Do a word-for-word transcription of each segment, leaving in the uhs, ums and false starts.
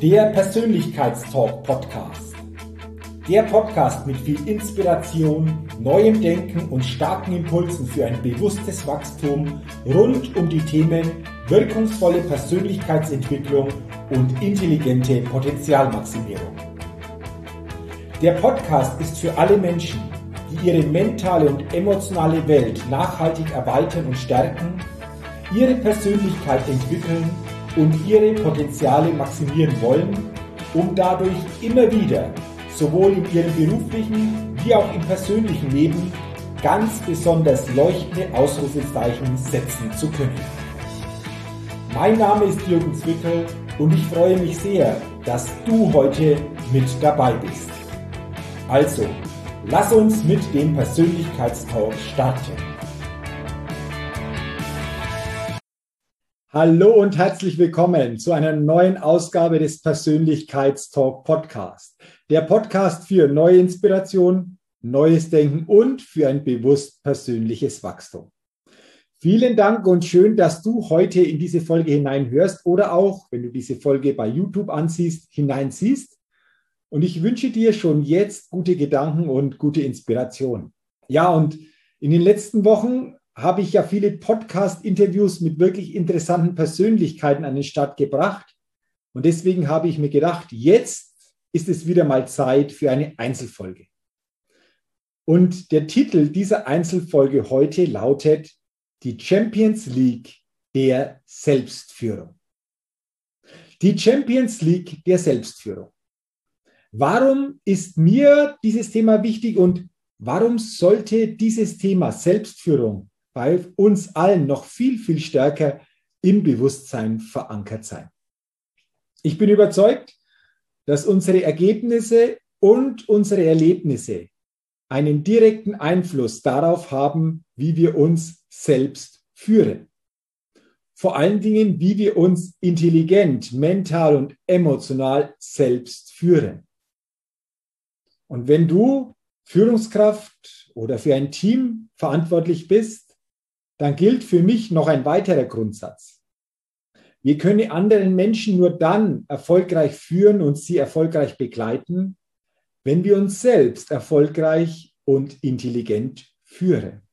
Der Persönlichkeitstalk-Podcast. Der Podcast mit viel Inspiration, neuem Denken und starken Impulsen für ein bewusstes Wachstum rund um die Themen wirkungsvolle Persönlichkeitsentwicklung und intelligente Potenzialmaximierung. Der Podcast ist für alle Menschen, die ihre mentale und emotionale Welt nachhaltig erweitern und stärken, ihre Persönlichkeit entwickeln und ihre Potenziale maximieren wollen, um dadurch immer wieder sowohl in ihrem beruflichen wie auch im persönlichen Leben ganz besonders leuchtende Ausrufezeichen setzen zu können. Mein Name ist Jürgen Zwickel und ich freue mich sehr, dass du heute mit dabei bist. Also, lass uns mit dem Persönlichkeitstalk starten. Hallo und herzlich willkommen zu einer neuen Ausgabe des Persönlichkeitstalk Podcast. Der Podcast für neue Inspiration, neues Denken und für ein bewusst persönliches Wachstum. Vielen Dank und schön, dass du heute in diese Folge hineinhörst oder auch, wenn du diese Folge bei YouTube ansiehst, hineinsiehst. Und ich wünsche dir schon jetzt gute Gedanken und gute Inspiration. Ja, und in den letzten Wochen habe ich ja viele Podcast-Interviews mit wirklich interessanten Persönlichkeiten an den Start gebracht. Und deswegen habe ich mir gedacht, jetzt ist es wieder mal Zeit für eine Einzelfolge. Und der Titel dieser Einzelfolge heute lautet Die Champions League der Selbstführung. Die Champions League der Selbstführung. Warum ist mir dieses Thema wichtig und warum sollte dieses Thema Selbstführung bei uns allen noch viel, viel stärker im Bewusstsein verankert sein? Ich bin überzeugt, dass unsere Ergebnisse und unsere Erlebnisse einen direkten Einfluss darauf haben, wie wir uns selbst führen. Vor allen Dingen, wie wir uns intelligent, mental und emotional selbst führen. Und wenn du Führungskraft oder für ein Team verantwortlich bist, dann gilt für mich noch ein weiterer Grundsatz. Wir können anderen Menschen nur dann erfolgreich führen und sie erfolgreich begleiten, wenn wir uns selbst erfolgreich und intelligent führen.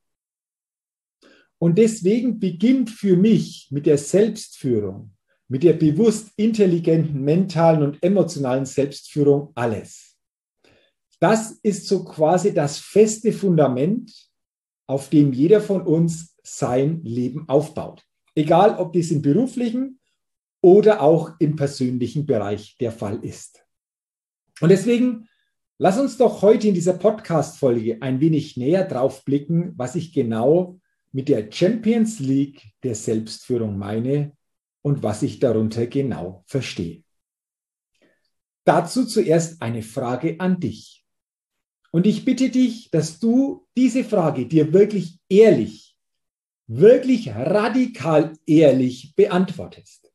Und deswegen beginnt für mich mit der Selbstführung, mit der bewusst intelligenten, mentalen und emotionalen Selbstführung alles. Das ist so quasi das feste Fundament, auf dem jeder von uns sein Leben aufbaut. Egal, ob dies im beruflichen oder auch im persönlichen Bereich der Fall ist. Und deswegen, lass uns doch heute in dieser Podcast-Folge ein wenig näher drauf blicken, was ich genau mit der Champions League der Selbstführung meine und was ich darunter genau verstehe. Dazu zuerst eine Frage an dich. Und ich bitte dich, dass du diese Frage dir wirklich ehrlich, wirklich radikal ehrlich beantwortest.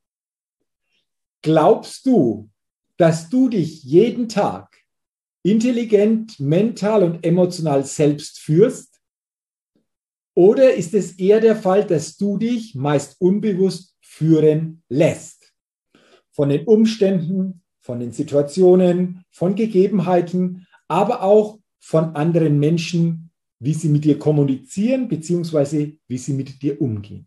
Glaubst du, dass du dich jeden Tag intelligent, mental und emotional selbst führst? Oder ist es eher der Fall, dass du dich meist unbewusst führen lässt? Von den Umständen, von den Situationen, von Gegebenheiten, aber auch von anderen Menschen, wie sie mit dir kommunizieren, beziehungsweise wie sie mit dir umgehen.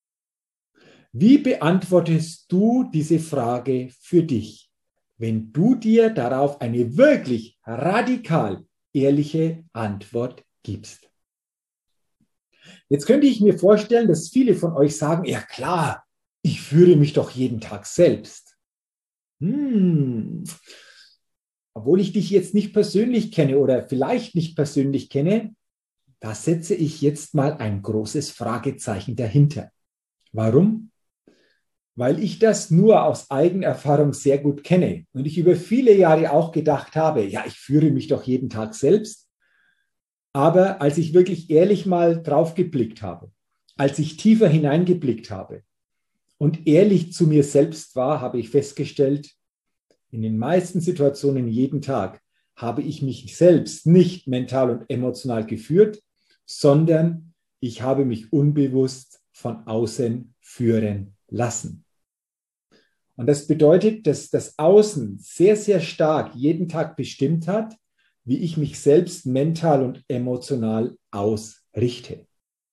Wie beantwortest du diese Frage für dich, wenn du dir darauf eine wirklich radikal ehrliche Antwort gibst? Jetzt könnte ich mir vorstellen, dass viele von euch sagen, ja klar, ich führe mich doch jeden Tag selbst. Hm. Obwohl ich dich jetzt nicht persönlich kenne oder vielleicht nicht persönlich kenne, da setze ich jetzt mal ein großes Fragezeichen dahinter. Warum? Weil ich das nur aus Eigenerfahrung sehr gut kenne und ich über viele Jahre auch gedacht habe, ja, ich führe mich doch jeden Tag selbst. Aber als ich wirklich ehrlich mal drauf geblickt habe, als ich tiefer hineingeblickt habe und ehrlich zu mir selbst war, habe ich festgestellt, in den meisten Situationen jeden Tag habe ich mich selbst nicht mental und emotional geführt, sondern ich habe mich unbewusst von außen führen lassen. Und das bedeutet, dass das Außen sehr, sehr stark jeden Tag bestimmt hat, wie ich mich selbst mental und emotional ausrichte.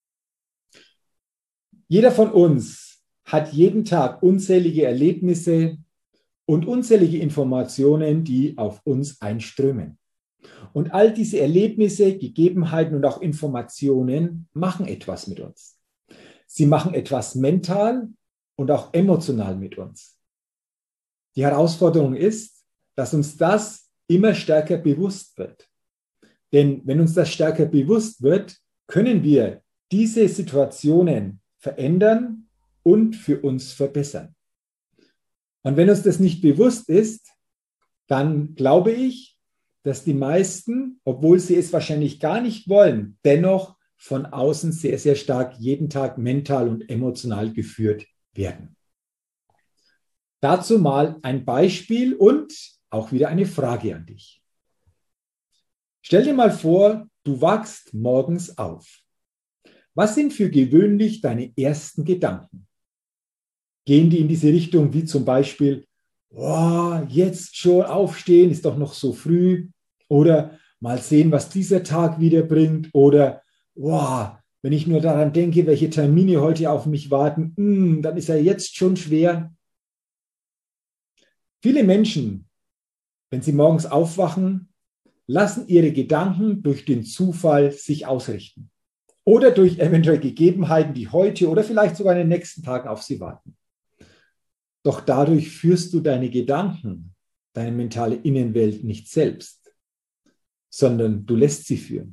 Jeder von uns hat jeden Tag unzählige Erlebnisse und unzählige Informationen, die auf uns einströmen. Und all diese Erlebnisse, Gegebenheiten und auch Informationen machen etwas mit uns. Sie machen etwas mental und auch emotional mit uns. Die Herausforderung ist, dass uns das immer stärker bewusst wird. Denn wenn uns das stärker bewusst wird, können wir diese Situationen verändern und für uns verbessern. Und wenn uns das nicht bewusst ist, dann glaube ich, dass die meisten, obwohl sie es wahrscheinlich gar nicht wollen, dennoch von außen sehr, sehr stark jeden Tag mental und emotional geführt werden. Dazu mal ein Beispiel und auch wieder eine Frage an dich. Stell dir mal vor, du wachst morgens auf. Was sind für gewöhnlich deine ersten Gedanken? Gehen die in diese Richtung wie zum Beispiel, oh, jetzt schon aufstehen, ist doch noch so früh, oder mal sehen, was dieser Tag wieder bringt, oder oh, wenn ich nur daran denke, welche Termine heute auf mich warten, mh, dann ist er jetzt schon schwer. Viele Menschen, wenn sie morgens aufwachen, lassen ihre Gedanken durch den Zufall sich ausrichten oder durch eventuell Gegebenheiten, die heute oder vielleicht sogar in den nächsten Tagen auf sie warten. Doch dadurch führst du deine Gedanken, deine mentale Innenwelt nicht selbst, sondern du lässt sie führen.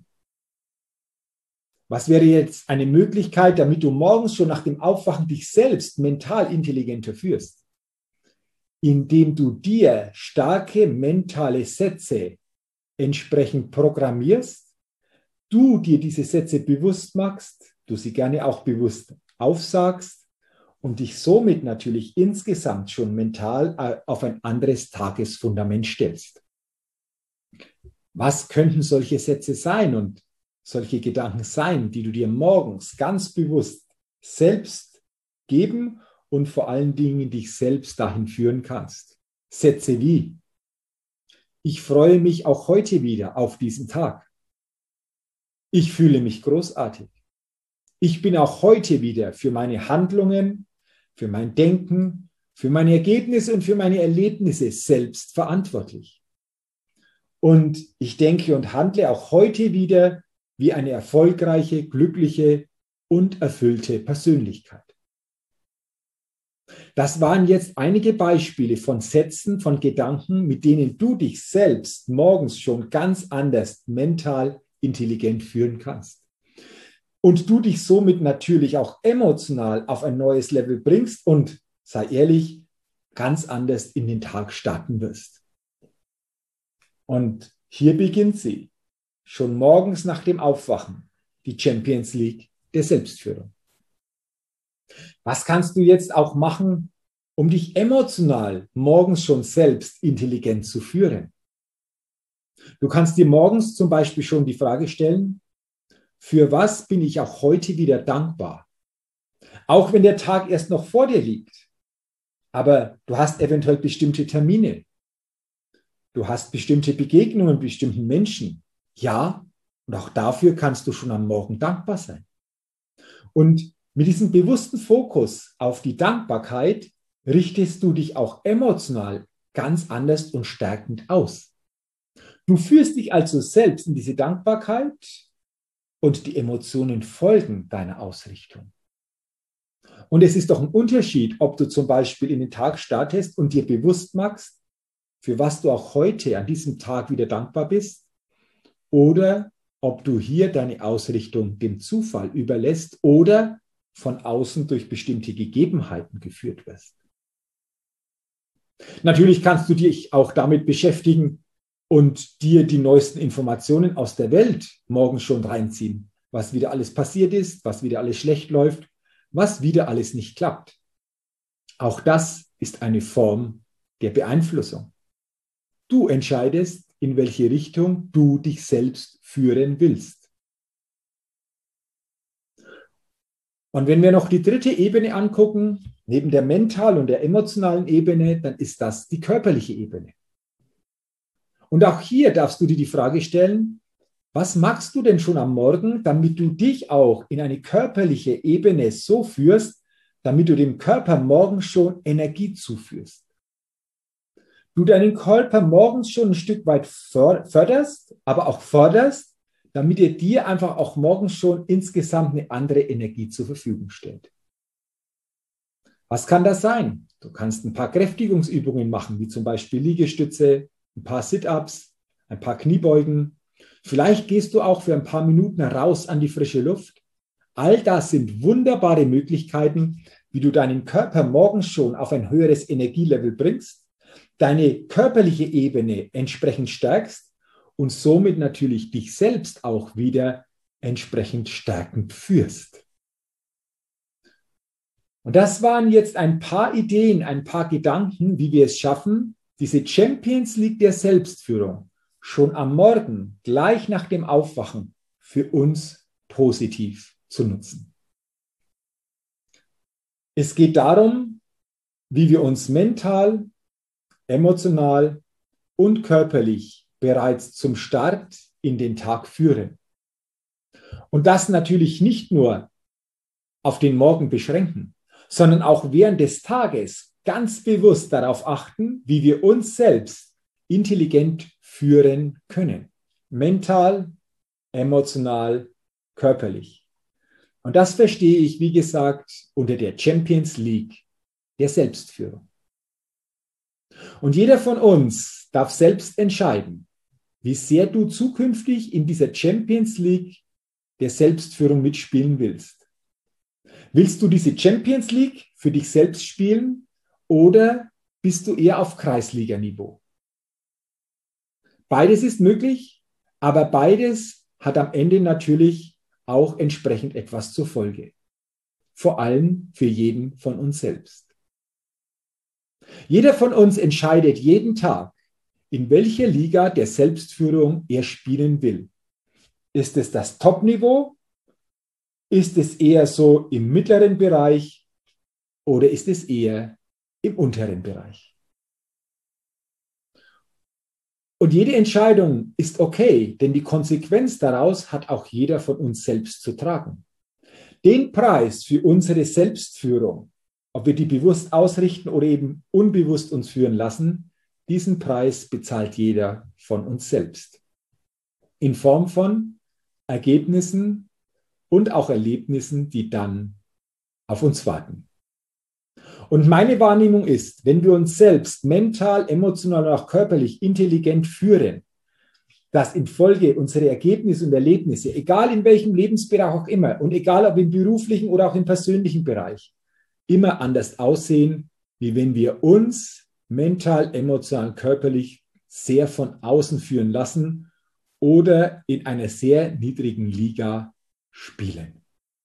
Was wäre jetzt eine Möglichkeit, damit du morgens schon nach dem Aufwachen dich selbst mental intelligenter führst? Indem du dir starke mentale Sätze entsprechend programmierst, du dir diese Sätze bewusst machst, du sie gerne auch bewusst aufsagst und dich somit natürlich insgesamt schon mental auf ein anderes Tagesfundament stellst. Was könnten solche Sätze sein und solche Gedanken sein, die du dir morgens ganz bewusst selbst geben und vor allen Dingen dich selbst dahin führen kannst? Sätze wie: Ich freue mich auch heute wieder auf diesen Tag. Ich fühle mich großartig. Ich bin auch heute wieder für meine Handlungen, für mein Denken, für meine Ergebnisse und für meine Erlebnisse selbst verantwortlich. Und ich denke und handle auch heute wieder wie eine erfolgreiche, glückliche und erfüllte Persönlichkeit. Das waren jetzt einige Beispiele von Sätzen, von Gedanken, mit denen du dich selbst morgens schon ganz anders mental intelligent führen kannst. Und du dich somit natürlich auch emotional auf ein neues Level bringst und, sei ehrlich, ganz anders in den Tag starten wirst. Und hier beginnt sie, schon morgens nach dem Aufwachen, die Champions League der Selbstführung. Was kannst du jetzt auch machen, um dich emotional morgens schon selbst intelligent zu führen? Du kannst dir morgens zum Beispiel schon die Frage stellen, für was bin ich auch heute wieder dankbar? Auch wenn der Tag erst noch vor dir liegt, aber du hast eventuell bestimmte Termine. Du hast bestimmte Begegnungen mit bestimmten Menschen. Ja, und auch dafür kannst du schon am Morgen dankbar sein. Und mit diesem bewussten Fokus auf die Dankbarkeit richtest du dich auch emotional ganz anders und stärkend aus. Du führst dich also selbst in diese Dankbarkeit und die Emotionen folgen deiner Ausrichtung. Und es ist doch ein Unterschied, ob du zum Beispiel in den Tag startest und dir bewusst machst, für was du auch heute an diesem Tag wieder dankbar bist, oder ob du hier deine Ausrichtung dem Zufall überlässt oder von außen durch bestimmte Gegebenheiten geführt wirst. Natürlich kannst du dich auch damit beschäftigen und dir die neuesten Informationen aus der Welt morgens schon reinziehen, was wieder alles passiert ist, was wieder alles schlecht läuft, was wieder alles nicht klappt. Auch das ist eine Form der Beeinflussung. Du entscheidest, in welche Richtung du dich selbst führen willst. Und wenn wir noch die dritte Ebene angucken, neben der mentalen und der emotionalen Ebene, dann ist das die körperliche Ebene. Und auch hier darfst du dir die Frage stellen, was machst du denn schon am Morgen, damit du dich auch in eine körperliche Ebene so führst, damit du dem Körper morgens schon Energie zuführst? Du deinen Körper morgens schon ein Stück weit förderst, aber auch forderst, damit er dir einfach auch morgens schon insgesamt eine andere Energie zur Verfügung stellt. Was kann das sein? Du kannst ein paar Kräftigungsübungen machen, wie zum Beispiel Liegestütze, ein paar Sit-ups, ein paar Kniebeugen. Vielleicht gehst du auch für ein paar Minuten raus an die frische Luft. All das sind wunderbare Möglichkeiten, wie du deinen Körper morgens schon auf ein höheres Energielevel bringst, deine körperliche Ebene entsprechend stärkst und somit natürlich dich selbst auch wieder entsprechend stärkend führst. Und das waren jetzt ein paar Ideen, ein paar Gedanken, wie wir es schaffen, diese Champions League der Selbstführung schon am Morgen, gleich nach dem Aufwachen, für uns positiv zu nutzen. Es geht darum, wie wir uns mental, emotional und körperlich bereits zum Start in den Tag führen. Und das natürlich nicht nur auf den Morgen beschränken, sondern auch während des Tages ganz bewusst darauf achten, wie wir uns selbst intelligent führen können. Mental, emotional, körperlich. Und das verstehe ich, wie gesagt, unter der Champions League der Selbstführung. Und jeder von uns darf selbst entscheiden, wie sehr du zukünftig in dieser Champions League der Selbstführung mitspielen willst. Willst du diese Champions League für dich selbst spielen oder bist du eher auf Kreisliga-Niveau? Beides ist möglich, aber beides hat am Ende natürlich auch entsprechend etwas zur Folge. Vor allem für jeden von uns selbst. Jeder von uns entscheidet jeden Tag, in welcher Liga der Selbstführung er spielen will. Ist es das Top-Niveau? Ist es eher so im mittleren Bereich oder ist es eher im unteren Bereich? Und jede Entscheidung ist okay, denn die Konsequenz daraus hat auch jeder von uns selbst zu tragen. Den Preis für unsere Selbstführung, ob wir die bewusst ausrichten oder eben unbewusst uns führen lassen, diesen Preis bezahlt jeder von uns selbst. In Form von Ergebnissen und auch Erlebnissen, die dann auf uns warten. Und meine Wahrnehmung ist, wenn wir uns selbst mental, emotional und auch körperlich intelligent führen, dass infolge unserer Ergebnisse und Erlebnisse, egal in welchem Lebensbereich auch immer und egal ob im beruflichen oder auch im persönlichen Bereich, immer anders aussehen, wie wenn wir uns mental, emotional, körperlich sehr von außen führen lassen oder in einer sehr niedrigen Liga spielen.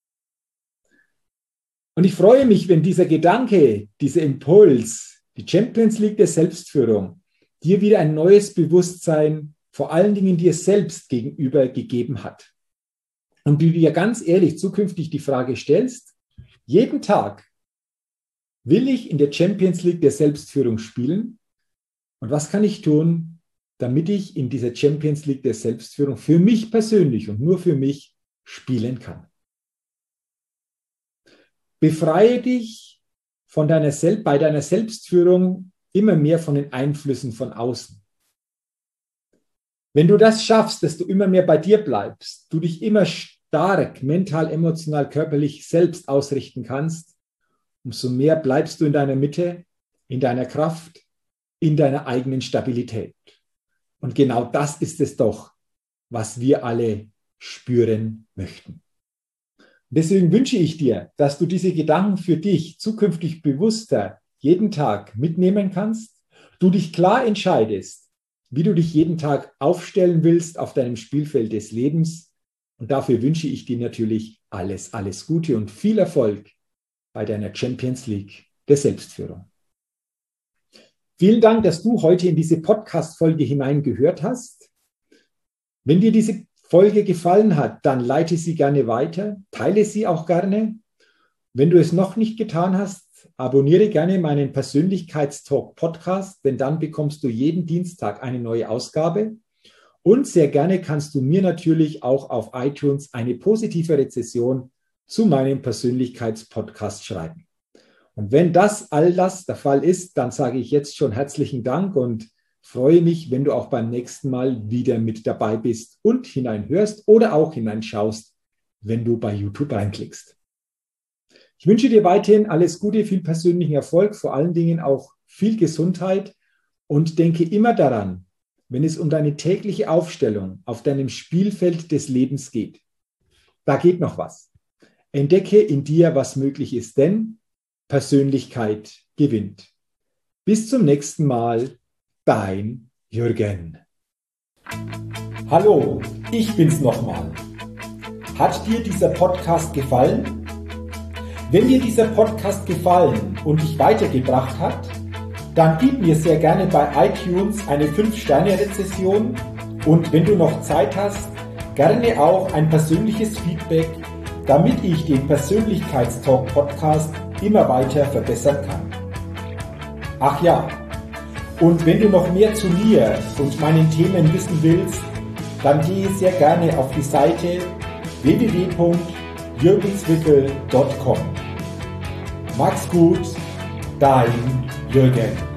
Und ich freue mich, wenn dieser Gedanke, dieser Impuls, die Champions League der Selbstführung, dir wieder ein neues Bewusstsein, vor allen Dingen dir selbst gegenüber gegeben hat. Und du dir ganz ehrlich zukünftig die Frage stellst, jeden Tag will ich in der Champions League der Selbstführung spielen? Und was kann ich tun, damit ich in dieser Champions League der Selbstführung für mich persönlich und nur für mich spielen kann? Befreie dich von deiner Sel- bei deiner Selbstführung immer mehr von den Einflüssen von außen. Wenn du das schaffst, dass du immer mehr bei dir bleibst, du dich immer stark mental, emotional, körperlich selbst ausrichten kannst, umso mehr bleibst du in deiner Mitte, in deiner Kraft, in deiner eigenen Stabilität. Und genau das ist es doch, was wir alle spüren möchten. Deswegen wünsche ich dir, dass du diese Gedanken für dich zukünftig bewusster jeden Tag mitnehmen kannst, du dich klar entscheidest, wie du dich jeden Tag aufstellen willst auf deinem Spielfeld des Lebens. Und dafür wünsche ich dir natürlich alles, alles Gute und viel Erfolg bei deiner Champions League der Selbstführung. Vielen Dank, dass du heute in diese Podcast-Folge hineingehört hast. Wenn dir diese Folge gefallen hat, dann leite sie gerne weiter, teile sie auch gerne. Wenn du es noch nicht getan hast, hast, abonniere gerne meinen Persönlichkeitstalk Podcast, denn dann bekommst du jeden Dienstag eine neue Ausgabe. Und sehr gerne kannst du mir natürlich auch auf iTunes eine positive Rezession zu meinem Persönlichkeitspodcast schreiben. Und wenn das all das der Fall ist, dann sage ich jetzt schon herzlichen Dank und freue mich, wenn du auch beim nächsten Mal wieder mit dabei bist und hineinhörst oder auch hineinschaust, wenn du bei YouTube reinklickst. Ich wünsche dir weiterhin alles Gute, viel persönlichen Erfolg, vor allen Dingen auch viel Gesundheit und denke immer daran, wenn es um deine tägliche Aufstellung auf deinem Spielfeld des Lebens geht. Da geht noch was. Entdecke in dir, was möglich ist, denn Persönlichkeit gewinnt. Bis zum nächsten Mal, dein Jürgen. Hallo, ich bin's nochmal. Hat dir dieser Podcast gefallen? Wenn dir dieser Podcast gefallen und dich weitergebracht hat, dann gib mir sehr gerne bei iTunes eine fünf Sterne Rezession und wenn du noch Zeit hast, gerne auch ein persönliches Feedback, damit ich den Persönlichkeitstalk Podcast immer weiter verbessern kann. Ach ja, und wenn du noch mehr zu mir und meinen Themen wissen willst, dann gehe sehr gerne auf die Seite w w w punkt jürgenswickel punkt com. Mach's gut, dein Jürgen.